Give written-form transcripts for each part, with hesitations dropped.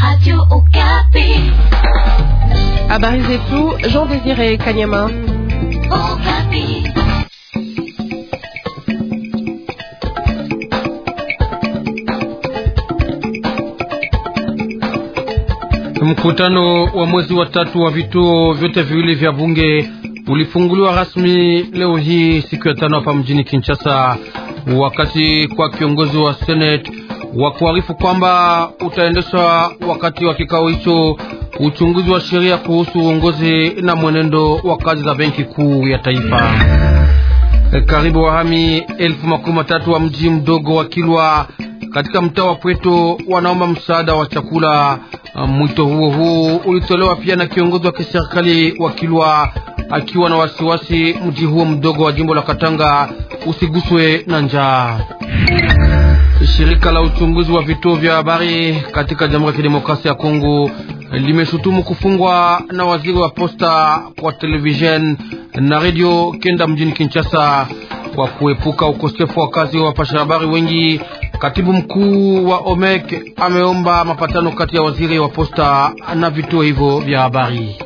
Radio Okapi. Habari zetu, Jean Désiré Kanyama. Okapi. Mkutano wa mwezi wa tatu wa vituo vyote viwili vya bunge ulifunguliwa rasmi leo hii siku ya tano hapa mjini Kinshasa, wakati kwa kiongozi wa Senate wa kuarifu kwamba utaendeshwa wakati wa kikao hicho uchunguzi wa sheria kuhusu uongozi na mwenendo wa kazi za benki kuu ya taifa. Karibu wahami 13,000 wa mji mdogo wa Kilwa katika mtaa wa Pweto wanaomba msaada wa chakula. Mwito huo ulitolewa pia na kiongozi wa kiserikali wa Kilwa akiwa na wasiwasi mji huo mdogo wa jimbo la Katanga usiguswe na njaa. Shirika la uchunguzi wa vituo vya habari katika Jamhuri ya Kidemokrasia ya Kongo limeshutumu kufungwa na waziri wa posta kwa television na radio kenda mjini Kinshasa kwa kuepuka ukosefu wa kazi wa wapasha habari wengi. Katibu mkuu wa OMEC ameomba mapatano kati ya waziri wa posta na vituo hivyo vya habari.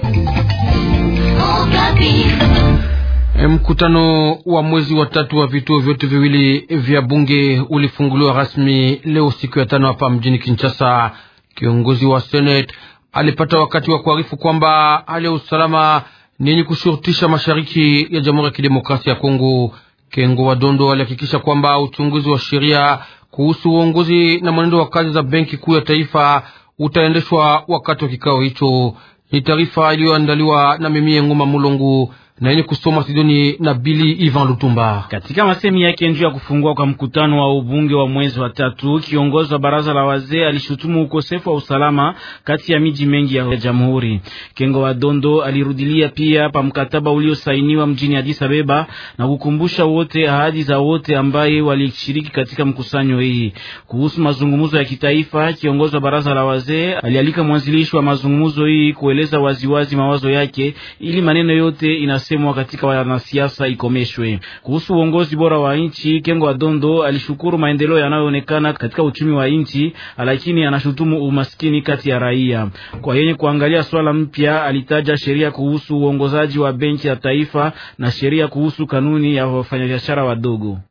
Mkutano wa mwezi wa tatu wa vituo vyote viwili vya bunge ulifunguliwa rasmi leo siku ya tano hapa mjini Kinshasa. Kiongozi wa Senate alipata wakati wa kuarifu kwamba hali ya usalama ni yenye kushurutisha mashariki ya Jamhuri ya Kidemokrasia ya Kongo. Kengo wa Dondo alihakikisha kwamba uchunguzi wa sheria kuhusu uongozi na mwenendo wa kazi za benki kuu ya taifa utaendeshwa wakati wa kikao hicho. Ni taarifa iliyoandaliwa na Mimie Ngoma Mulongo na yenye kusoma Sidoni na Billy Ivan Lutumba. Katika masemi yake njuu ya kufungua kwa mkutano wa ubunge wa mwezi wa tatu, kiongozi wa baraza la wazee alishutumu ukosefu wa usalama kati ya miji mengi ya jamhuri. Kengo wa Dondo alirudilia pia pa mkataba uliosainiwa mjini Addis Abeba na kukumbusha wote ahadi za wote ambaye walishiriki katika mkusanyo hii. Kuhusu mazungumzo ya kitaifa, kiongozi wa baraza la wazee alialika mwanzilishi wa mazungumzo hii kueleza waziwazi mawazo yake ili maneno yote semwa katika wanasiasa ikomeshwe. Kuhusu uongozi bora wa nchi, Kengo wa Dondo alishukuru maendeleo yanayoonekana katika uchumi wa nchi, lakini anashutumu umaskini kati ya raia. Kwa yenye kuangalia swala mpya, alitaja sheria kuhusu uongozaji wa benki ya taifa na sheria kuhusu kanuni ya wafanyabiashara wadogo.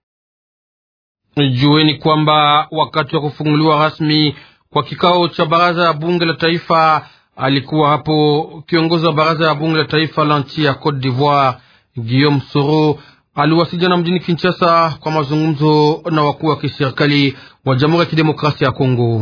Jueni kwamba wakati wa kufunguliwa rasmi kwa kikao cha baraza ya bunge la taifa alikuwa hapo kiongozi wa baraza ya bunge la taifa la nchi ya Cote d'Ivoire Guillaume Soro. Aliwasiliana mjini Kinshasa kwa mazungumzo na wakuu wa kiserikali wa Jamhuri ya Kidemokrasia ya Kongo.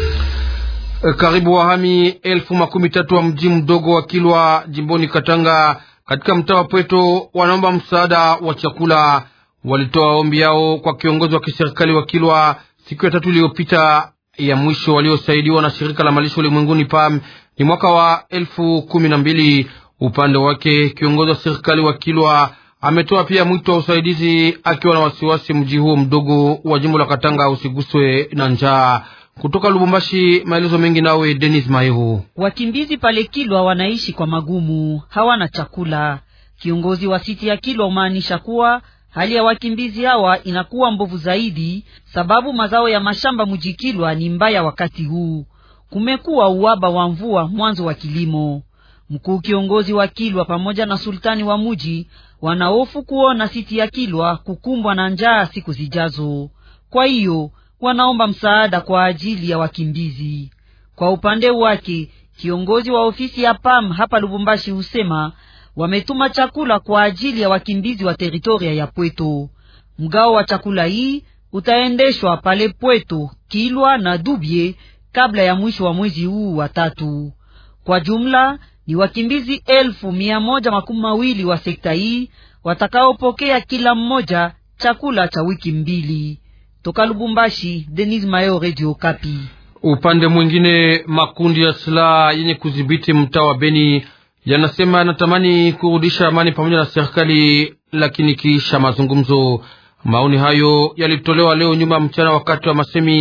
Karibu wahami 13,000 wa mji mdogo wa Kilwa jimboni Katanga katika mtaa wa Pweto wanaomba msaada wa chakula. Walitoa ombi yao kwa kiongozi wa kiserikali wa Kilwa siku ya tatu iliyopita. Ya mwisho waliosaidiwa na shirika la malisho ulimwenguni PAM ni mwaka wa 2012. Upande wake kiongozi wa serikali wa Kilwa ametoa pia mwito wa usaidizi akiwa na wasiwasi mji huo mdogo wa jimbo la Katanga usiguswe na njaa. Kutoka Lubumbashi, maelezo mengi nawe Denis Mayeho. Wakimbizi pale Kilwa wanaishi kwa magumu, hawana chakula. Kiongozi wa siti ya Kilwa umaanisha kuwa hali ya wakimbizi hawa inakuwa mbovu zaidi sababu mazao ya mashamba mujikilwa ni mbaya wakati huu. Kumekuwa uwaba wa mvua mwanzo wa kilimo. Mkuu kiongozi wa Kilwa pamoja na sultani wa muji wanahofu kuona siti ya Kilwa kukumbwa na njaa siku zijazo. Kwa hiyo wanaomba msaada kwa ajili ya wakimbizi. Kwa upande wake kiongozi wa ofisi ya PAM hapa Lubumbashi husema wametuma chakula kwa ajili ya wakimbizi wa teritoria ya Pweto. Mgao wa chakula hii utaendeshwa pale Pweto, Kilwa na Dubie kabla ya mwisho wa mwezi huu wa tatu. Kwa jumla ni wakimbizi 1,120 wa sekta hii watakaopokea kila mmoja chakula cha wiki 2. Toka Lubumbashi, Denis Mayo, Radio Okapi. Upande mwingine makundi ya silaha yenye kudhibiti mtaa wa Beni yanasema yanatamani kurudisha amani pamoja na serikali, lakini kisha mazungumzo. Maoni hayo yalitolewa leo nyuma mchana wakati wa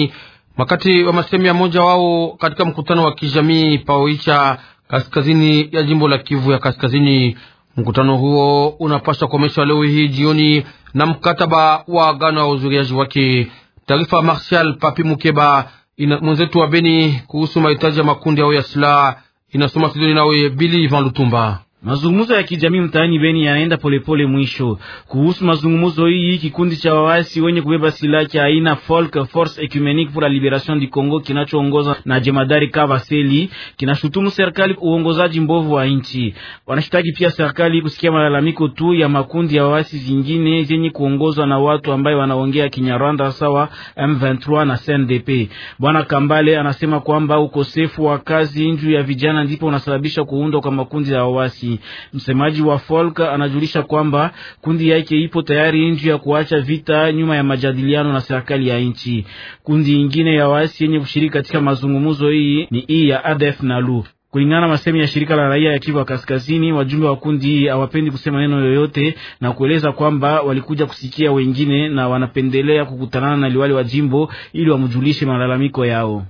masemi ya moja wao katika mkutano wa kijamii Paoicha kaskazini ya jimbo la Kivu ya Kaskazini. Mkutano huo unapaswa kukomeshwa leo hii jioni na mkataba wa agano wa uzuriaji wake. Taarifa Martial Papi Mukeba mwenzetu wa Beni kuhusu mahitaji ya makundi yao ya silaha. Inasoma Sidoni nawe Bili Ivan Lutumba. Mazungumzo ya kijamii mtaani Beni yanaenda polepole mwisho. Kuhusu mazungumzo hii, kikundi cha waasi wenye kubeba silaha cha aina Folk Force Ecumenique pour la Libération du Congo kinachoongozwa na jemadari Kavaseli kinashutumu serikali uongozaji mbovu wa nchi. Wanashitaki pia serikali kusikia malalamiko tu ya makundi ya waasi zingine zenye kuongozwa na watu ambao wanaongea Kinyarwanda sawa M23 na CNDP. Bwana Kambale anasema kwamba ukosefu wa kazi njuu ya vijana ndipo unasababisha kuundwa kwa makundi ya waasi. Msemaji wa Folk anajulisha kwamba kundi yake ipo tayari nje ya kuacha vita nyuma ya majadiliano na serikali ya nchi. Kundi nyingine ya waasi yenye kushiriki katika mazungumzo hii ni hii ya ADF Nalu. Kulingana na masemi ya shirika la raia ya Kivu Kaskazini, wajumbe wa kundi hii hawapendi kusema neno yoyote na kueleza kwamba walikuja kusikia wengine na wanapendelea kukutana na liwali wa jimbo ili wamjulishe malalamiko yao.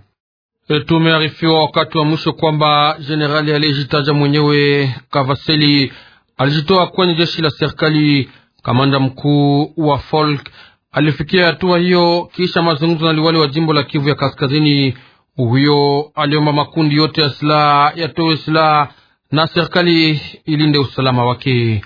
Tumearifiwa wakati wa mwisho kwamba generali aliyejitaja mwenyewe Kavaseli alijitoa kwenye jeshi la serikali. Kamanda mkuu wa Folk alifikia hatua hiyo kisha mazungumzo na liwali wa jimbo la Kivu ya Kaskazini. Huyo aliomba makundi yote ya silaha yatoe silaha na serikali ilinde usalama wake.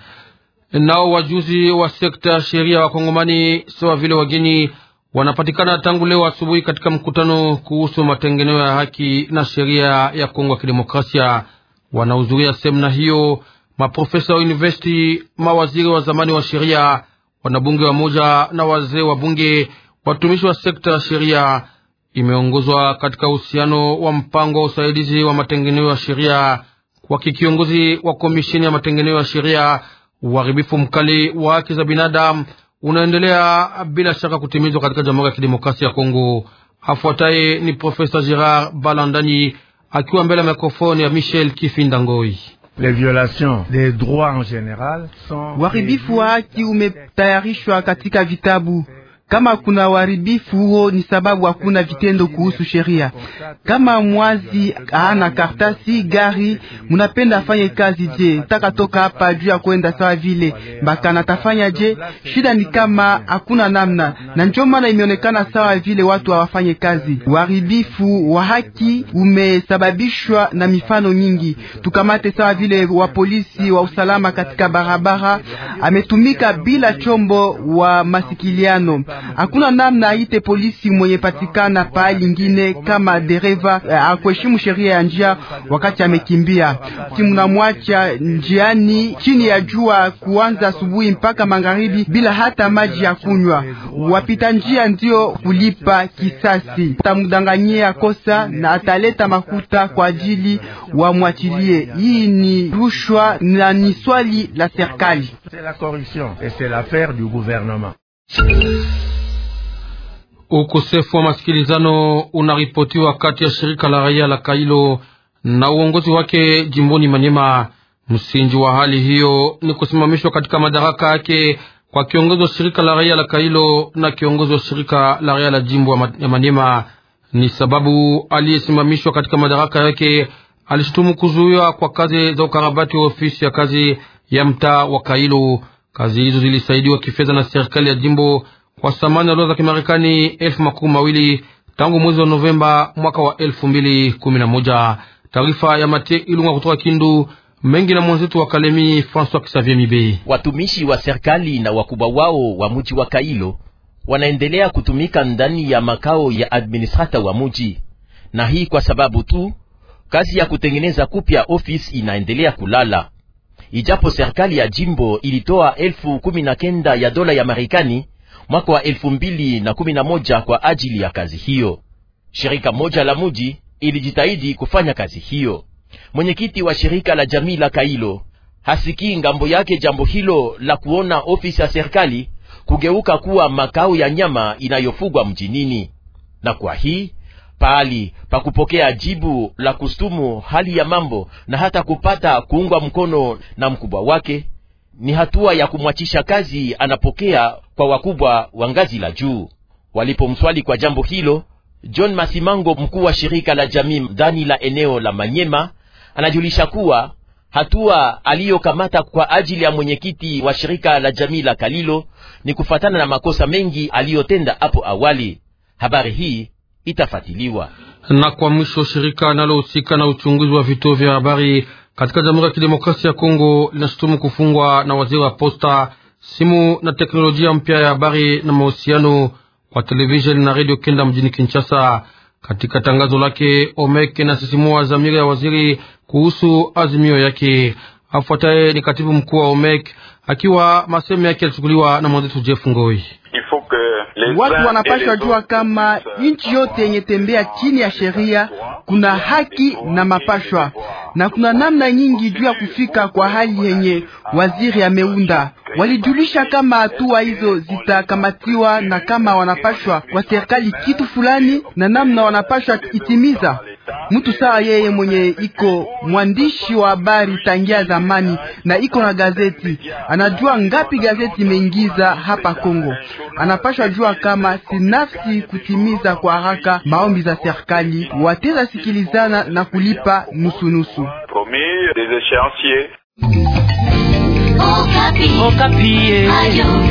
Nao wajuzi wa sekta sheria wa Kongomani sawa vile wageni wanapatikana tangu leo asubuhi katika mkutano kuhusu matengenezo ya haki na sheria ya Kongo ya Kidemokrasia. Wanahudhuria semina hiyo maprofesa wa university, mawaziri wa zamani wa sheria, wanabunge wa moja na wazee wa bunge, watumishi wa sekta ya sheria. Imeongozwa katika uhusiano wa mpango wa usaidizi wa matengenezo ya sheria kwa kiongozi wa komisheni ya matengenezo ya sheria. Uharibifu mkali wa haki za binadamu unaendelea bila shaka kutimizwa katika Jamhuri ya Kidemokrasia ya Kongo. Afuataye ni Profesa Gerard Balandani akiwa mbele ya mikrofoni ya Michel Kifindangoi. Les violations des droits en général sont uharibifu wa haki umetayarishwa katika vitabu. Kama kuna uharibifu huo ni sababu hakuna vitendo kuhusu sheria. Kama mwazi hana kartasi gari, munapenda afanye kazi je? Taka toka hapa juu ya kwenda sawa vile mpaka natafanya je? Shida ni kama hakuna namna, na ndio maana imeonekana sawa vile watu hawafanye kazi. Uharibifu wa haki umesababishwa na mifano nyingi. Tukamate sawa vile wa polisi wa usalama katika barabara ametumika bila chombo wa masikiliano. Hakuna namna aite polisi mwenye patikana pahali ingine kama dereva akuheshimu sheria ya njia wakati amekimbia. Mnamwacha njiani chini ya jua kuanza asubuhi mpaka magharibi bila hata maji ya kunywa. Wapita njia ndio kulipa kisasi. Tamdanganyia kosa na ataleta makuta kwa ajili wamwachilie. Hii ni rushwa na ni swali la serikali. C'est la corruption et c'est l'affaire du gouvernement. Ukosefu wa masikilizano unaripotiwa kati ya shirika la raia la Kailo na uongozi wake jimboni Maniema. Msingi wa hali hiyo ni kusimamishwa katika madaraka yake kwa kiongozi wa shirika la raia la Kailo na kiongozi wa shirika la raia la jimbo ya Maniema. Ni sababu aliyesimamishwa katika madaraka yake alishutumu kuzuiwa kwa kazi za ukarabati wa ofisi ya kazi ya mtaa wa Kailo. Kazi hizo zilisaidiwa kifedha na serikali ya jimbo kwa thamani ya dola za Kimarekani 20,000 tangu mwezi wa Novemba mwaka wa 2011. Taarifa ya Mathieu Ilunga kutoka Kindu, mengi na mwenzetu wa Kalemi François Xavier Mibe. Watumishi wa serikali na wakubwa wao wa mji wa Kailo wanaendelea kutumika ndani ya makao ya administrata wa mji, na hii kwa sababu tu kazi ya kutengeneza kupya ofisi inaendelea kulala. Ijapo serikali ya jimbo ilitoa 19,000 ya dola ya Marekani mwaka wa 2011 kwa ajili ya kazi hiyo. Shirika moja la mji ilijitahidi kufanya kazi hiyo. Mwenyekiti wa shirika la jamii la Kailo hasikii ngambo yake jambo hilo la kuona ofisi ya serikali kugeuka kuwa makao ya nyama inayofugwa mjinini. Na kwa hii pahali pa kupokea jibu la kustumu hali ya mambo na hata kupata kuungwa mkono na mkubwa wake, ni hatua ya kumwachisha kazi anapokea kwa wakubwa wa ngazi la juu. Walipomswali kwa jambo hilo, John Masimango, mkuu wa shirika la jamii ndani la eneo la Manyema, anajulisha kuwa hatua aliyokamata kwa ajili ya mwenyekiti wa shirika la jamii la Kalilo ni kufatana na makosa mengi aliyotenda hapo awali. Habari hii itafatiliwa. Na kwa mwisho, shirika nalohusika na uchunguzi wa vituo vya habari katika Jamhuri ya Kidemokrasia ya Kongo linashutumu kufungwa na waziri wa posta, simu na teknolojia mpya ya habari na mahusiano kwa televisheni na radio Kenda mjini Kinshasa. Katika tangazo lake, OMEC inasisimua dhamira ya waziri kuhusu azimio yake. Afuataye ni katibu mkuu wa OMEC, akiwa masemo yake yalichukuliwa na mwenzetu Jeff Ngoi. Watu wanapaswa jua kama nchi yote yenye tembea chini ya sheria kuna haki na mapashwa, na kuna namna nyingi juu ya kufika kwa hali yenye waziri ameunda. Walijulisha kama hatua hizo zitakamatiwa na kama wanapashwa kwa serikali kitu fulani na namna wanapashwa itimiza. Mtu sawa yeye mwenye iko mwandishi wa habari tangia zamani na iko na gazeti, anajua ngapi gazeti imeingiza hapa Kongo. Anapashwa jua kama sinafsi kutimiza kwa haraka maombi za serikali, wateza sikilizana na kulipa nusu. Okapi. Okapi. Ayo.